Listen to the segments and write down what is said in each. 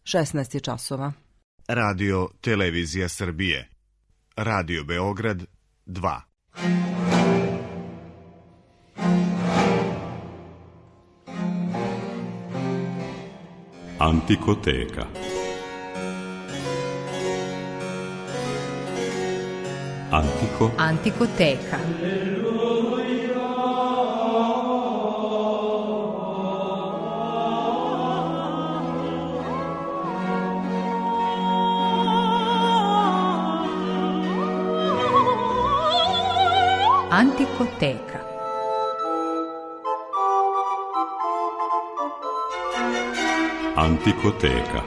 16 je časova. Radio Televizija Srbije. Radio Beograd 2. Antikoteka. Antikoteka. Antikoteka. Antikoteka.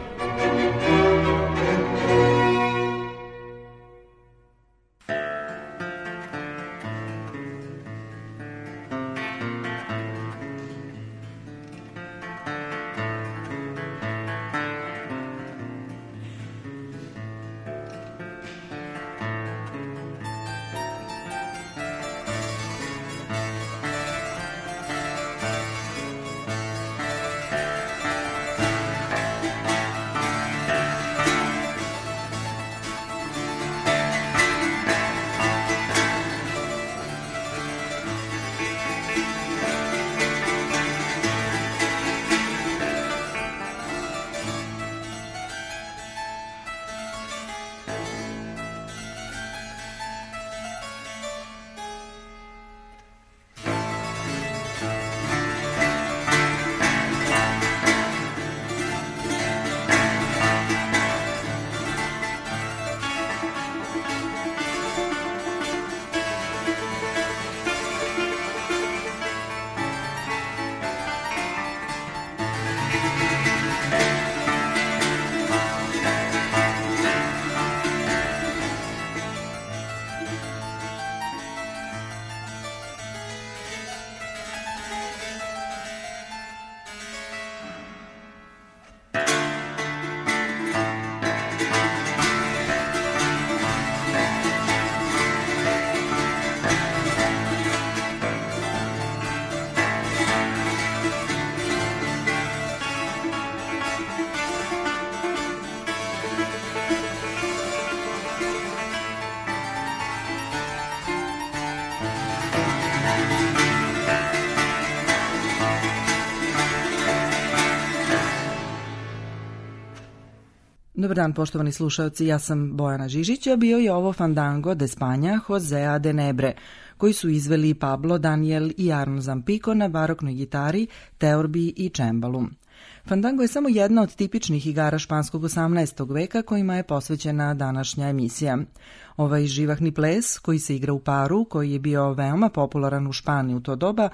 Dobar dan, poštovani slušalci, ja sam Bojana Žižić, a bio je ovo Fandango de Spanja Josea de Nebre, koji su izveli Pablo, Daniel i Arno Zampico na baroknoj gitari, teorbi i čembalu. Fandango je samo jedna od tipičnih igara španskog 18. veka kojima je posvećena današnja emisija. Ovaj živahni ples, koji se igra u paru, koji je bio veoma popularan u Španiji u to doba,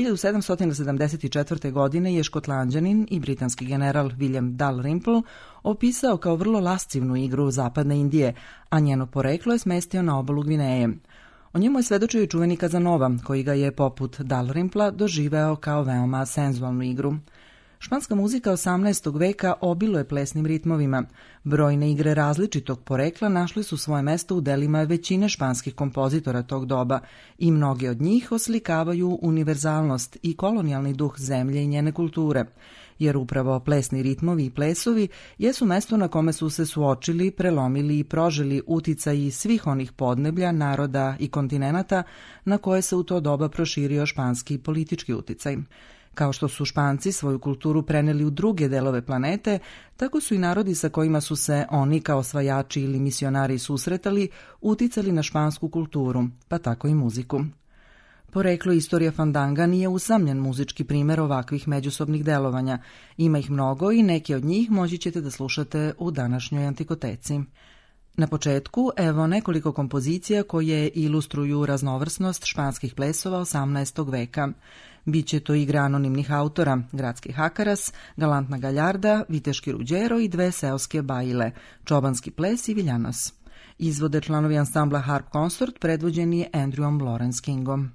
1774. godine je škotlanđanin i britanski general William Dalrymple opisao kao vrlo lascivnu igru zapadne Indije, a njeno poreklo je smestio na obalu Gvineje. O njemu je svedočio i čuveni Kazanova, koji ga je poput Dalrympla doživeo kao veoma senzualnu igru. Španska muzika 18. veka obiluje plesnim ritmovima. Brojne igre različitog porekla našli su svoje mesto u delima većine španskih kompozitora tog doba i mnogi od njih oslikavaju univerzalnost i kolonijalni duh zemlje i njene kulture, jer upravo plesni ritmovi i plesovi jesu mesto na kome su se suočili, prelomili i prožili uticaji svih onih podneblja, naroda i kontinenata na koje se u to doba proširio španski politički uticaj. Kao što su Španci svoju kulturu preneli u druge delove planete, tako su i narodi sa kojima su se oni kao osvajači ili misionari susretali uticali na špansku kulturu, pa tako i muziku. Poreklo istorija fandanga nije usamljen muzički primer ovakvih međusobnih delovanja. Ima ih mnogo i neke od njih moći ćete da slušate u današnjoj Antikoteci. Na početku, evo nekoliko kompozicija koje ilustruju raznovrsnost španskih plesova 18. veka. Biće to igre anonimnih autora, gradski hakaras, galantna galjarda, viteški ruđero i dve seoske bajile, čobanski ples i viljanos. Izvode članovi ansambla Harp Consort predvođeni Andrewom Lawrence Kingom.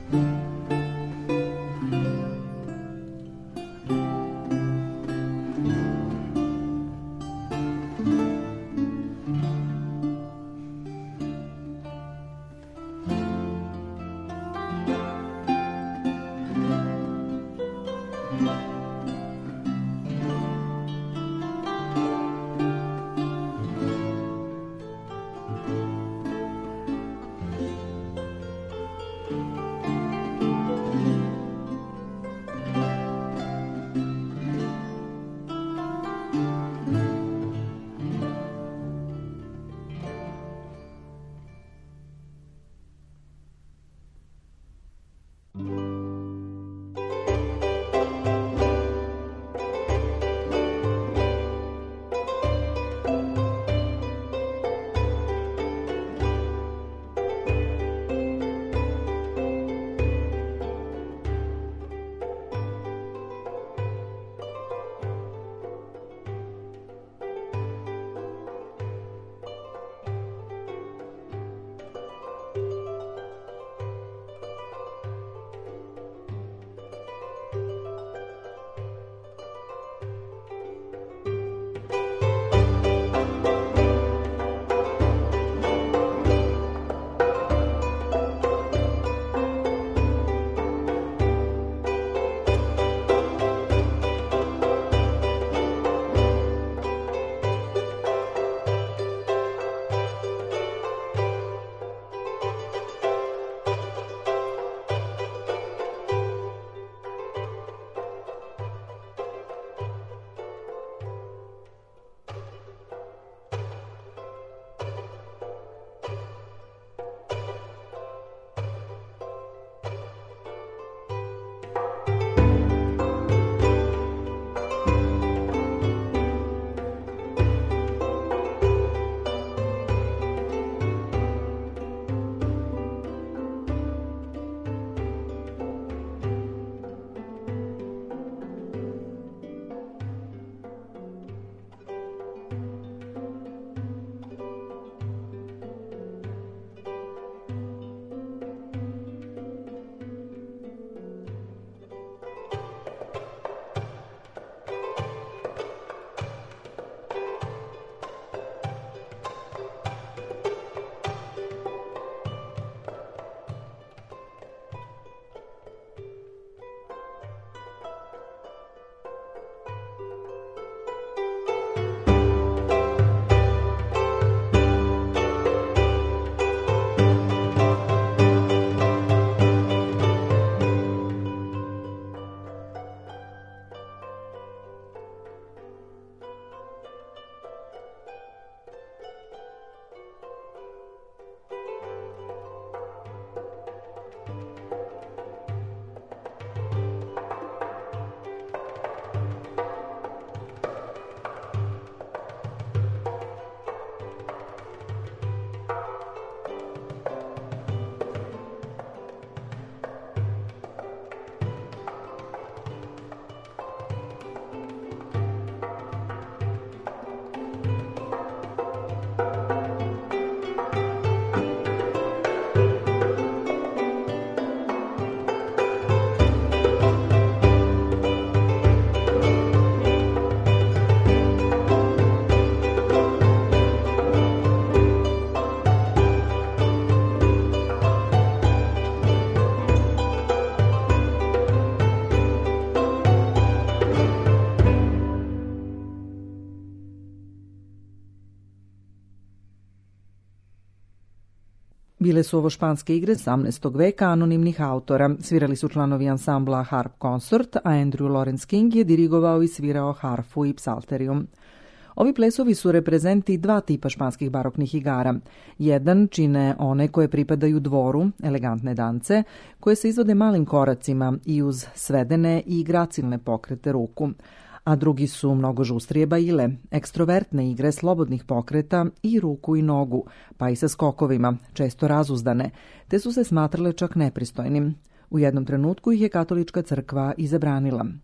Bile su ovo španske igre 18. veka anonimnih autora. Svirali su članovi ansambla Harp Consort, a Andrew Lawrence King je dirigovao i svirao harfu i psalterium. Ovi plesovi su reprezenti dva tipa španskih baroknih igara. Jedan čine one koje pripadaju dvoru, elegantne dance, koje se izvode malim koracima i uz svedene i gracilne pokrete ruku, a drugi su mnogo žustrije baile, ekstrovertne igre slobodnih pokreta i ruku i nogu, pa i sa skokovima, često razuzdane, te su se smatrale čak nepristojnim. U jednom trenutku ih je katolička crkva i zabranila.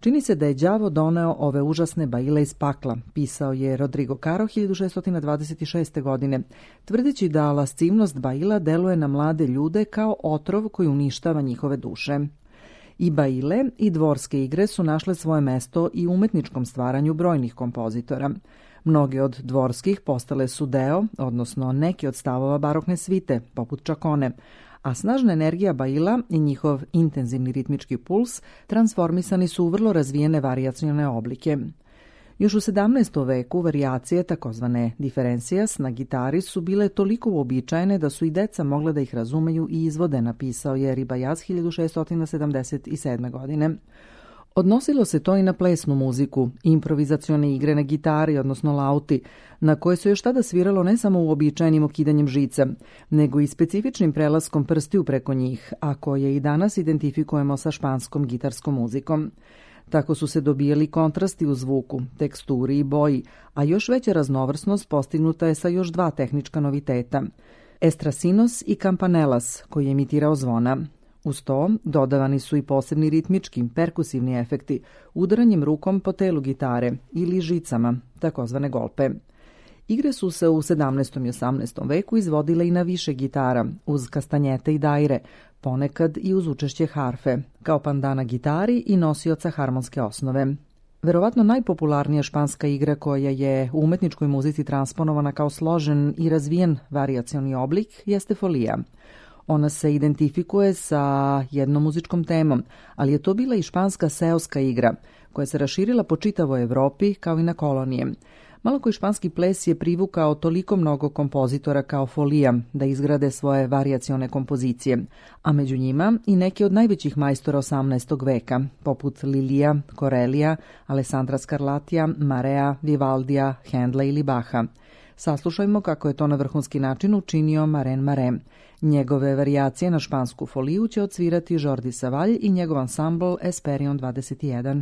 Čini se da je đavo doneo ove užasne baile iz pakla, pisao je Rodrigo Caro 1626. godine, tvrdeći da lascivnost baila deluje na mlade ljude kao otrov koji uništava njihove duše. I baile i dvorske igre su našle svoje mesto i u umetničkom stvaranju brojnih kompozitora. Mnoge od dvorskih postale su deo, odnosno neki od stavova barokne svite, poput čakone, a snažna energija baila i njihov intenzivni ritmički puls transformisani su u vrlo razvijene varijacione oblike. Još u 17. veku varijacije, takozvane diferencijas, na gitari su bile toliko uobičajene da su i deca mogla da ih razumeju i izvode, napisao je Ribajaz 1677. godine. Odnosilo se to i na plesnu muziku, improvizacione igre na gitari, odnosno lauti, na koje se još tada sviralo ne samo uobičajenim okidanjem žica, nego i specifičnim prelaskom prstiju preko njih, a koje i danas identifikujemo sa španskom gitarskom muzikom. Tako su se dobijali kontrasti u zvuku, teksturi i boji, a još veća raznovrsnost postignuta je sa još dva tehnička noviteta. Estrasinos i campanelas, koji je emitirao zvona. Uz to dodavani su i posebni ritmički, perkusivni efekti, udaranjem rukom po telu gitare ili žicama, takozvane golpe. Igre su se u 17. i 18. veku izvodile i na više gitara, uz kastanjete i daire, ponekad i uz učešće harfe, kao pandana gitari i nosioca harmonske osnove. Verovatno najpopularnija španska igra koja je u umetničkoj muzici transponovana kao složen i razvijen varijacioni oblik jeste folija. Ona se identifikuje sa jednom muzičkom temom, ali je to bila i španska seoska igra, koja se raširila po čitavoj Evropi kao i na kolonije. Malo koji španski ples je privukao toliko mnogo kompozitora kao folija da izgrade svoje varijacione kompozicije, a među njima i neki od najvećih majstora 18. veka, poput Lilija, Corelija, Alessandra Scarlatija, Marea, Vivaldija, Hendla ili Baha. Saslušajmo kako je to na vrhunski način učinio Maren Mare. Njegove varijacije na špansku foliju će odsvirati Jordi Savall i njegov ansambl Esperion 21.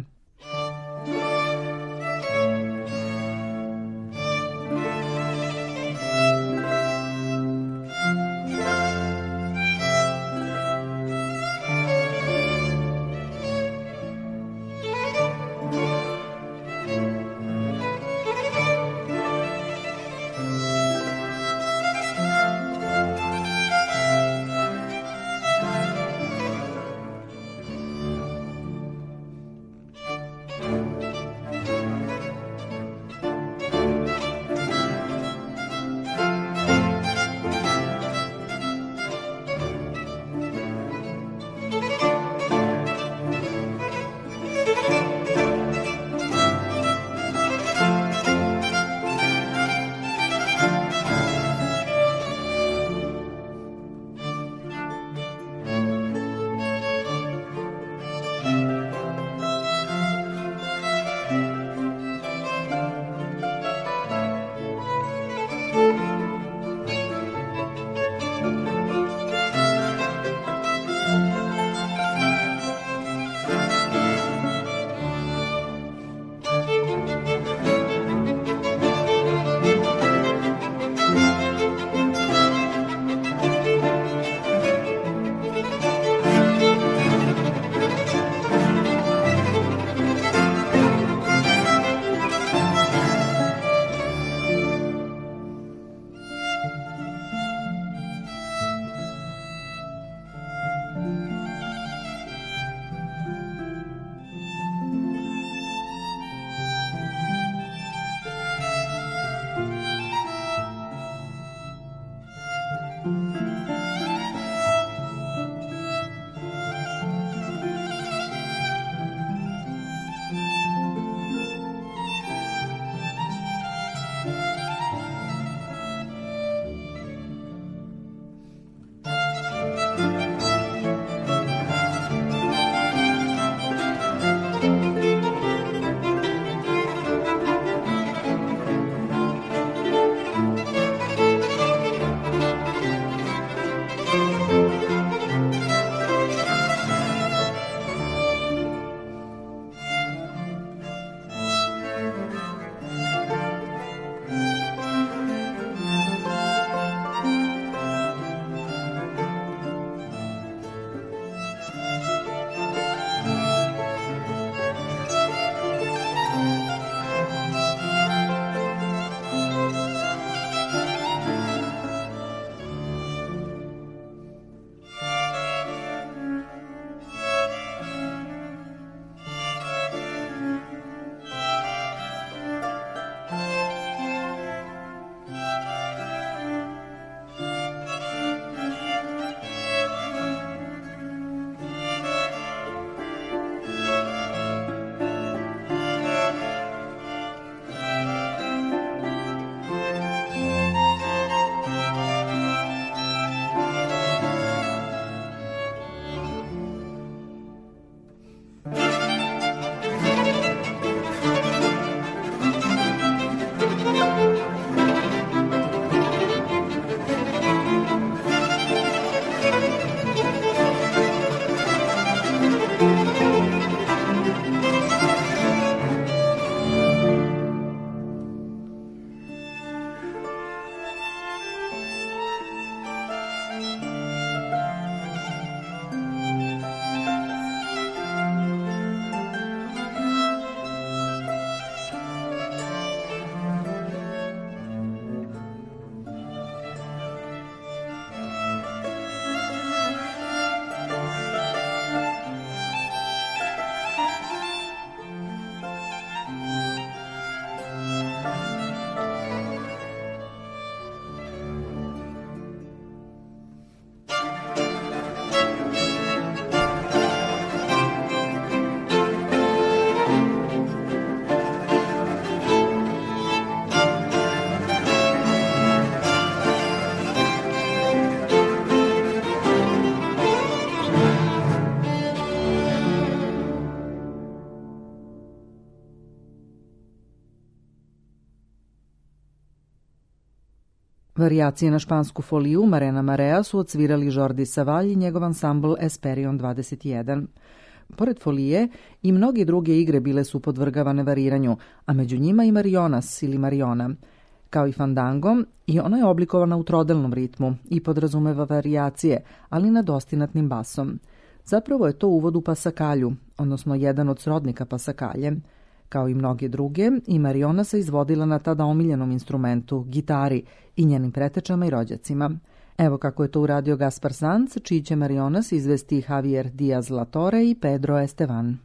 Varijacije na špansku foliju Marena Marea su odsvirali Jordi Savall i njegov ansambl Esperion 21. Pored folije i mnoge druge igre bile su podvrgavane variranju, a među njima i Marionas ili Mariona. Kao i fandango, i ona je oblikovana u trodelnom ritmu i podrazumeva varijacije, ali nad ostinatnim basom. Zapravo je to uvod u pasakalju, odnosno jedan od srodnika pasakalje. Kao i mnoge druge, i Mariona se izvodila na tada omiljenom instrumentu, gitari, i njenim pretečama i rođacima. Evo kako je to uradio Gaspar Sanz, čiji će Marionas izvesti Javier Diaz Latore i Pedro Estevan.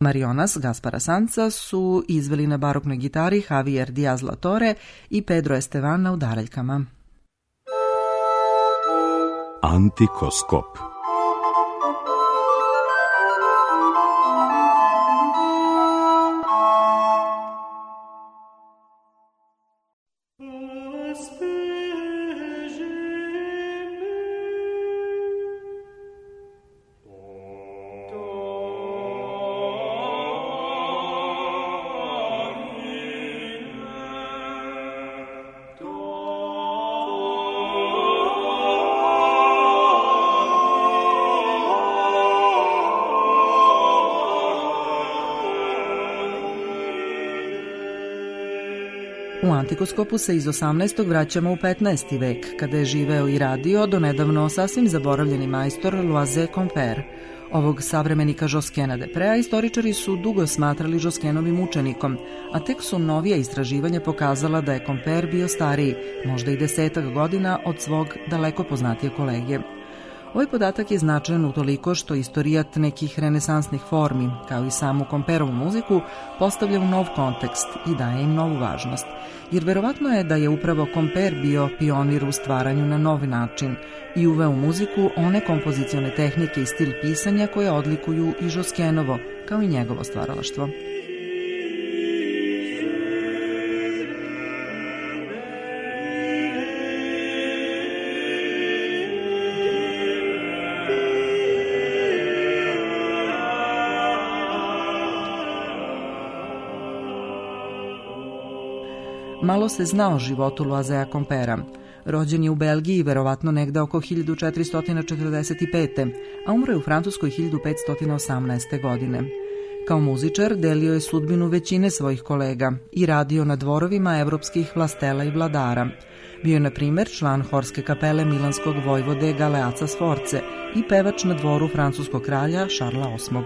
Marionas Gaspara Sanza su izveli na baroknoj gitari Javier Diaz Latore i Pedro Estevan na udaraljkama. Antikoskop. U Antikoskopu se iz 18. vraćamo u 15. vek, kada je živeo i radio donedavno sasvim zaboravljeni majstor Loise Compère. Ovog savremenika Joskena de Prea istoričari su dugo smatrali Joskenovim učenikom, a tek su novija istraživanja pokazala da je Compère bio stariji, možda i 10 godina od svog daleko poznatije kolege. Ovaj podatak je značajan utoliko što istorijat nekih renesansnih formi, kao i samu Comperovu muziku, postavlja u nov kontekst i daje im novu važnost. Jer verovatno je da je upravo Compère bio pionir u stvaranju na novi način i uveo u muziku one kompozicione tehnike i stil pisanja koje odlikuju i Joskenovo, kao i njegovo stvaralaštvo. Malo se zna o životu Loisea Compère. Rođen je u Belgiji, verovatno negde oko 1445. a umro je u Francuskoj 1518. godine. Kao muzičar delio je sudbinu većine svojih kolega i radio na dvorovima evropskih vlastela i vladara. Bio je, na primjer, član horske kapele milanskog vojvode Galeaca Sforce i pevač na dvoru francuskog kralja Šarla VIII.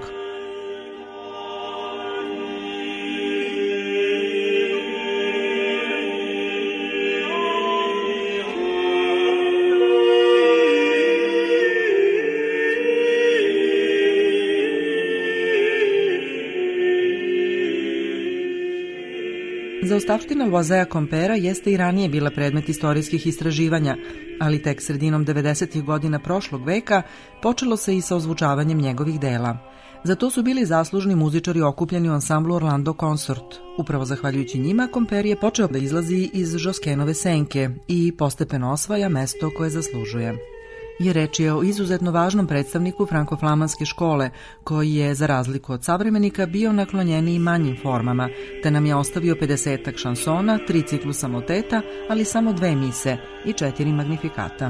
Zaostavština Loisea Compère jeste i ranije bila predmet istorijskih istraživanja, ali tek sredinom 90. godina prošlog veka počelo se i sa ozvučavanjem njegovih dela. Za to su bili zaslužni muzičari okupljeni u ansamblu Orlando Consort. Upravo zahvaljujući njima, Compère je počeo da izlazi iz Joskenove senke i postepeno osvaja mesto koje zaslužuje. I reč je o izuzetno važnom predstavniku frankoflamanske škole, koji je, za razliku od savremenika, bio naklonjeniji manjim formama, te nam je ostavio 50-ak šansona, 3 ciklusa moteta, ali samo 2 mise i 4 magnifikata.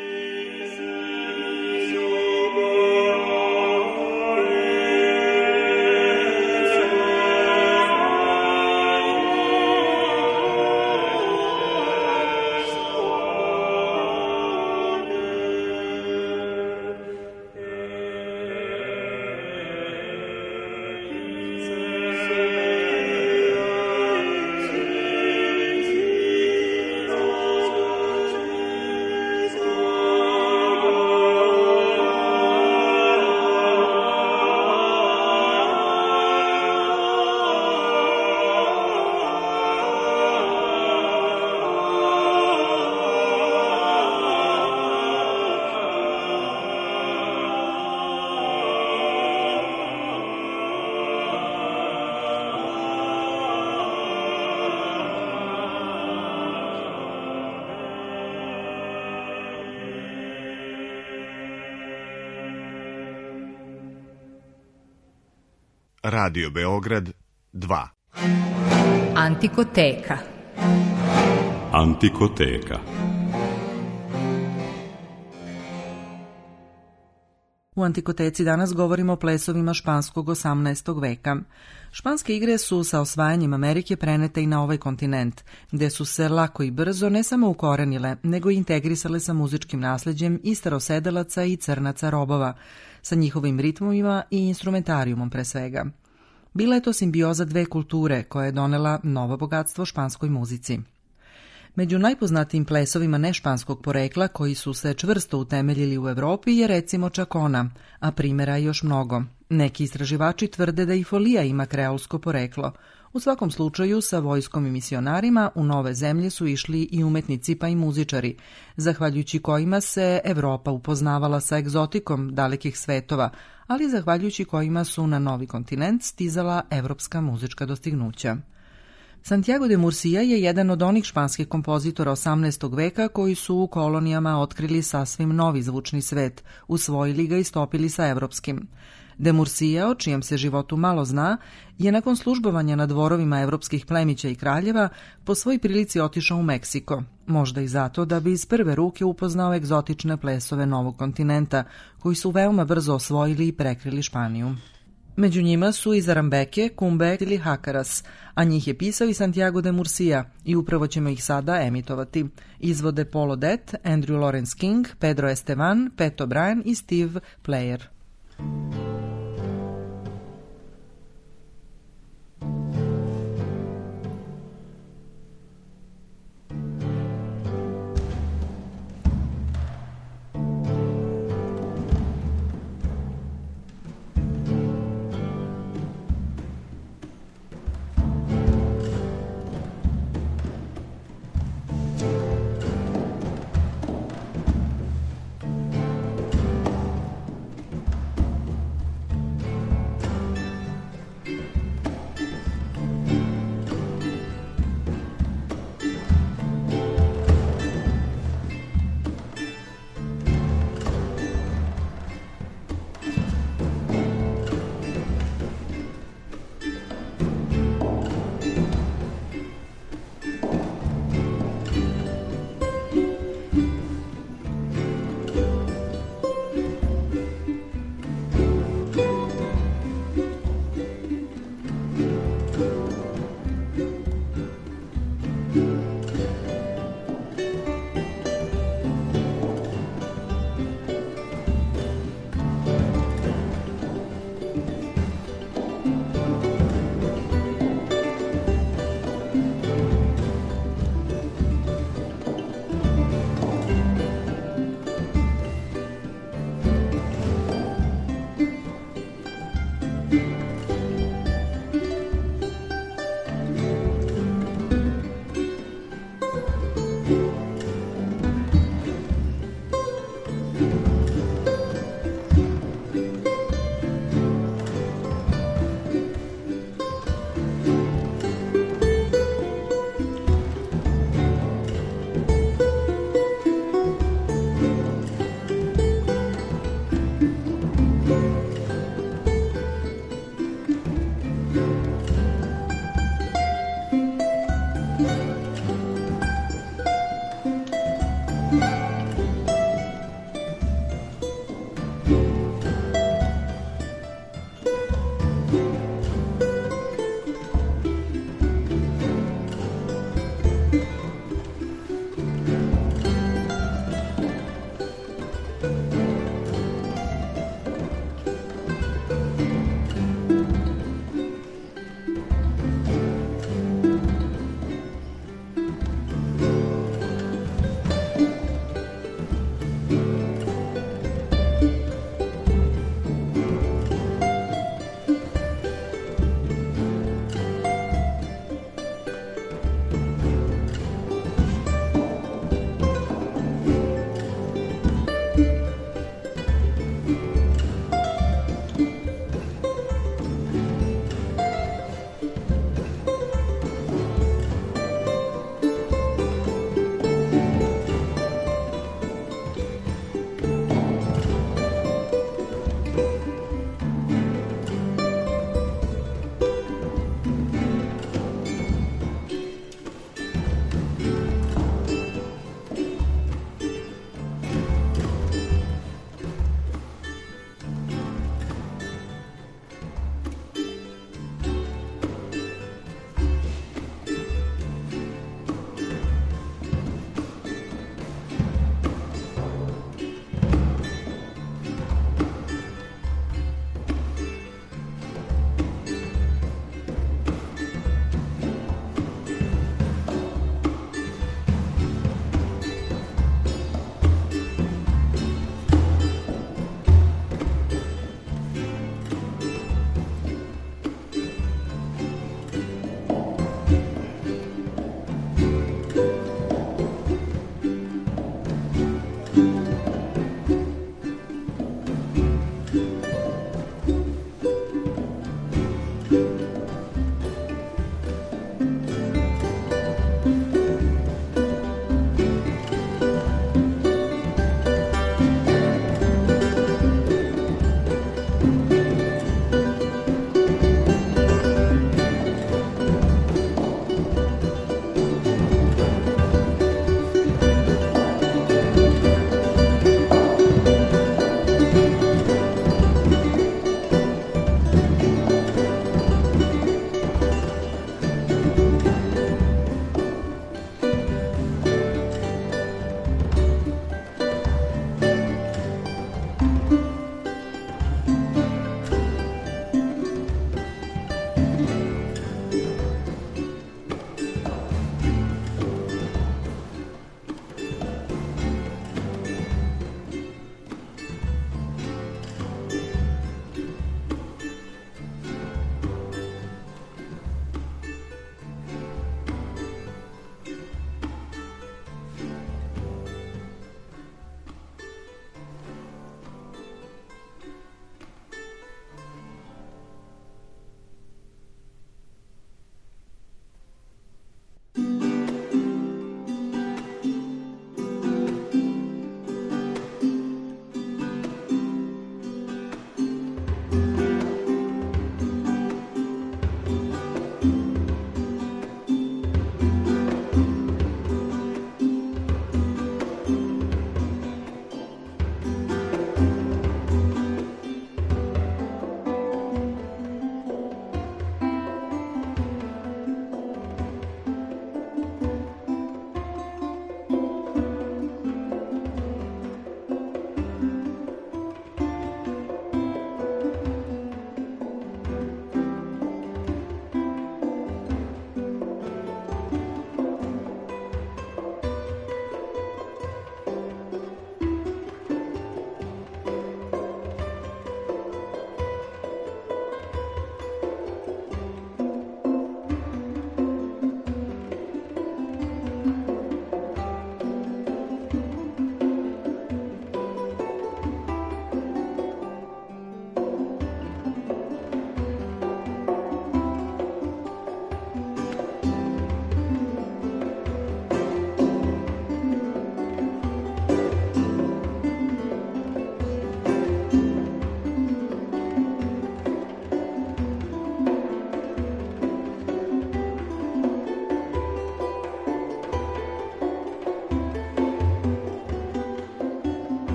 Radio Beograd 2. Antikoteka. Antikoteka. U Antikoteci danas govorimo o plesovima španskog 18. veka. Španske igre su sa osvajanjem Amerike prenete i na ovaj kontinent, gde su se lako i brzo ne samo ukorenile, nego i integrisale sa muzičkim nasleđem i starosedelaca i crnaca robova, sa njihovim ritmovima i instrumentarijumom pre svega. Bila je to simbioza dve kulture koja je donela novo bogatstvo španskoj muzici. Među najpoznatijim plesovima nešpanskog porekla koji su se čvrsto utemeljili u Evropi je recimo čakona, a primjera je još mnogo. Neki istraživači tvrde da i folija ima kreolsko poreklo. U svakom slučaju, sa vojskom i misionarima u nove zemlje su išli i umetnici pa i muzičari, zahvaljujući kojima se Evropa upoznavala sa egzotikom dalekih svetova, ali zahvaljujući kojima su na novi kontinent stizala evropska muzička dostignuća. Santiago de Murcia je jedan od onih španskih kompozitora 18. veka koji su u kolonijama otkrili sasvim novi zvučni svet, usvojili ga i stopili sa evropskim. De Murcia, o čijem se životu malo zna, je nakon službovanja na dvorovima evropskih plemića i kraljeva po svoj prilici otišao u Meksiko, možda i zato da bi iz prve ruke upoznao egzotične plesove novog kontinenta, koji su veoma brzo osvojili i prekrili Španiju. Među njima su i zarambeke, kumbe ili hakaras, a njih je pisao i Santiago de Murcia i upravo ćemo ih sada emitovati. Izvode Paul Odette, Andrew Lawrence King, Pedro Estevan, Pat O'Brien i Steve Player.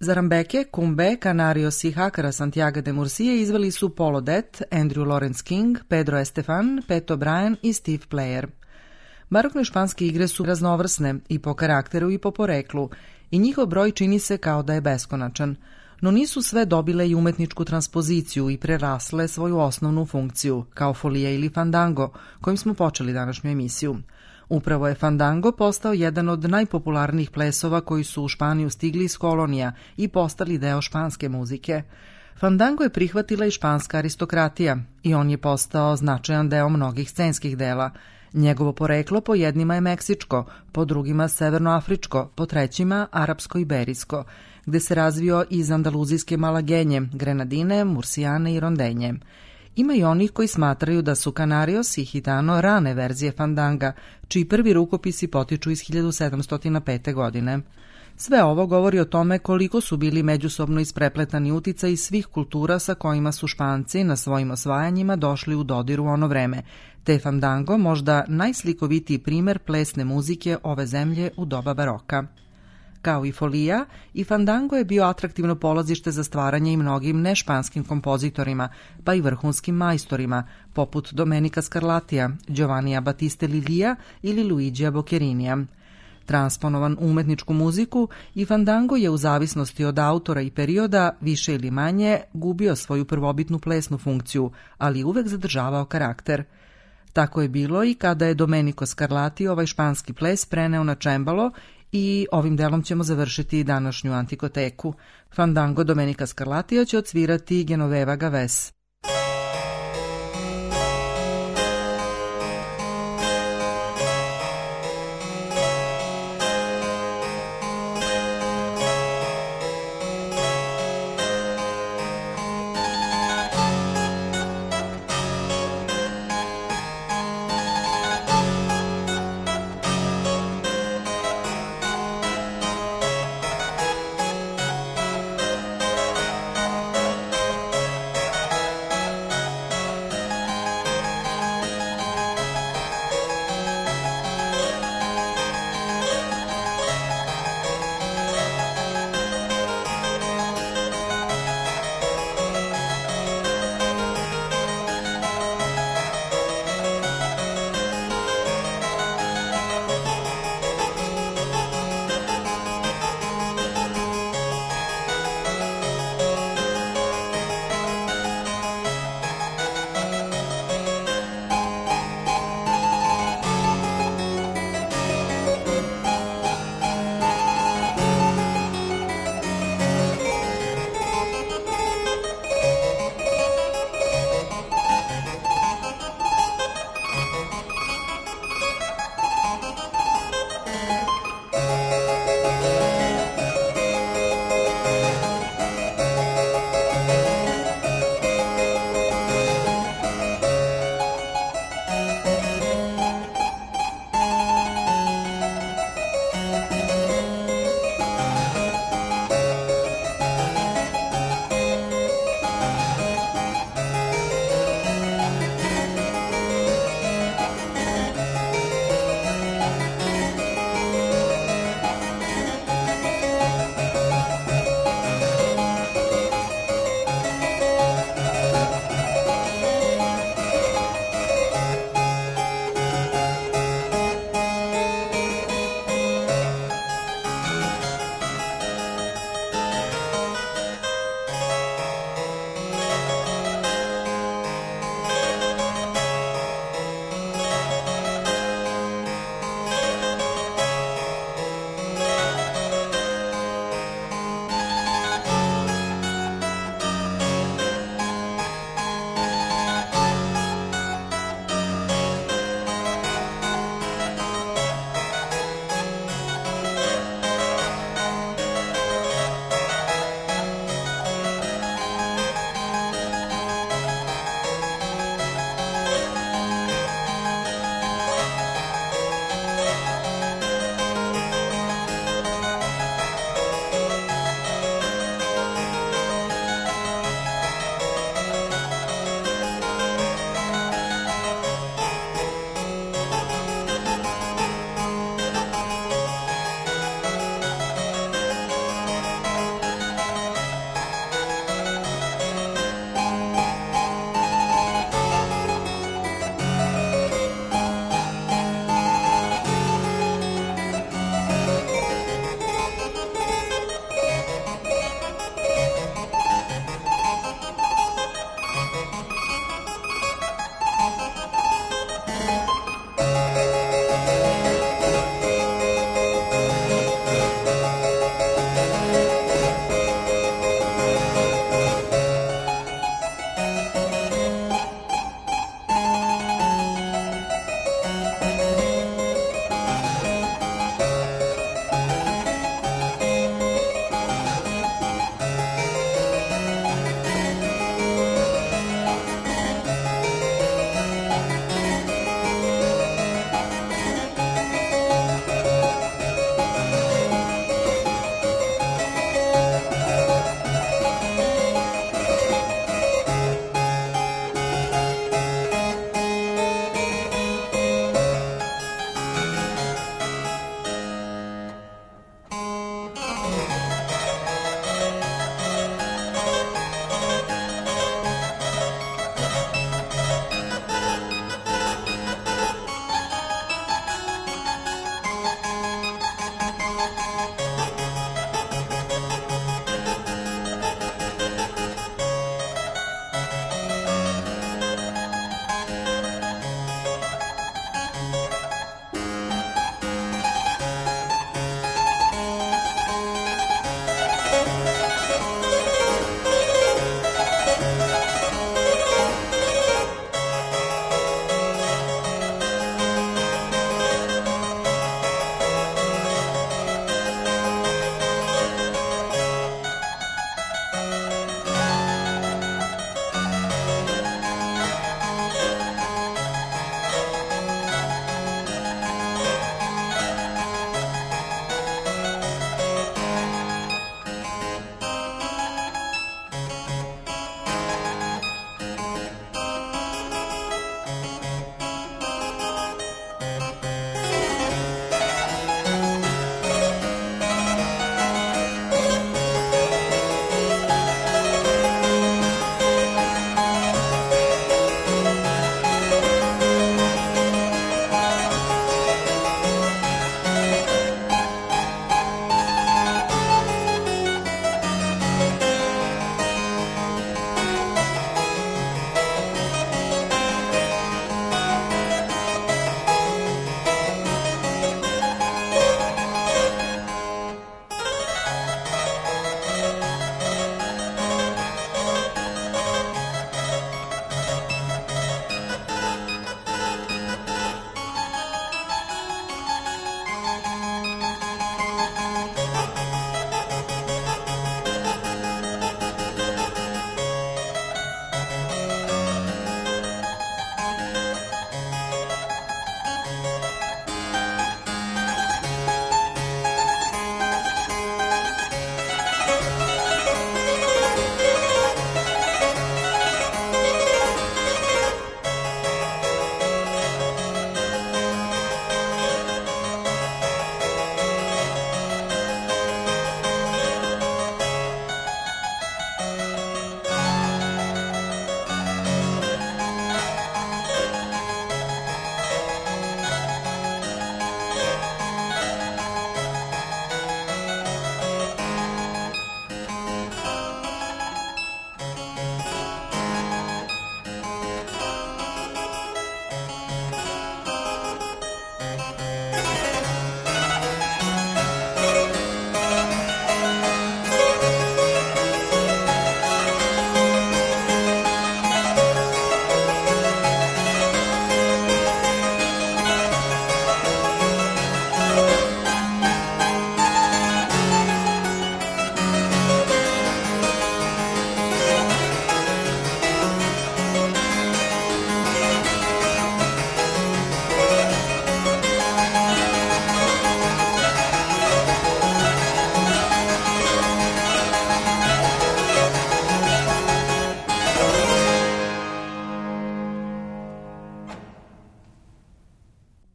Zarambeke, Kumbe, Canarios i Hakara Santiago de Murcia izveli su Paul Odet, Andrew Lawrence King, Pedro Estefan, Pet O'Brien i Steve Player. Barokne španske igre su raznovrsne i po karakteru i po poreklu i njihov broj čini se kao da je beskonačan, no nisu sve dobile i umetničku transpoziciju i prerasle svoju osnovnu funkciju, kao folija ili fandango, kojim smo počeli današnju emisiju. Upravo je fandango postao jedan od najpopularnijih plesova koji su u Španiju stigli iz kolonija i postali deo španske muzike. Fandango je prihvatila i španska aristokratija i on je postao značajan deo mnogih scenskih dela. Njegovo poreklo po jednima je meksičko, po drugima severnoafričko, po trećima arapsko-iberijsko, gde se razvio iz andaluzijske malagenje, grenadine, mursijane i rondenje. Ima i onih koji smatraju da su Canarios i Gitano rane verzije fandanga, čiji prvi rukopisi potiču iz 1705. godine. Sve ovo govori o tome koliko su bili međusobno isprepletani uticaji svih kultura sa kojima su Španci na svojim osvajanjima došli u dodir u ono vreme, te je fandango možda najslikovitiji primer plesne muzike ove zemlje u doba baroka. Kao i folija, i fandango je bio atraktivno polazište za stvaranje i mnogim nešpanskim kompozitorima, pa i vrhunskim majstorima, poput Domenica Scarlatija, Giovannija Battiste Lilija ili Luigija Bocchettinija. Transponovan u umetničku muziku, i fandango je u zavisnosti od autora i perioda više ili manje gubio svoju prvobitnu plesnu funkciju, ali uvek zadržavao karakter. Tako je bilo i kada je Domenico Scarlatti ovaj španski ples preneo na čembalo i ovim delom ćemo završiti današnju antikoteku. Fandango Domenica Scarlattija će odsvirati Genoveva Gaves.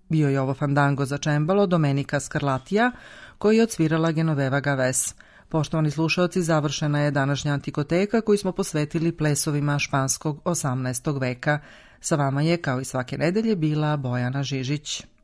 Bio je ovo fandango za čembalo Domenica Scarlatija, koji je odsvirala Genoveva Gaves. Poštovani slušaoci, završena je današnja antikoteka koju smo posvetili plesovima španskog 18. veka. Sa vama je, kao i svake nedelje, bila Bojana Žižić.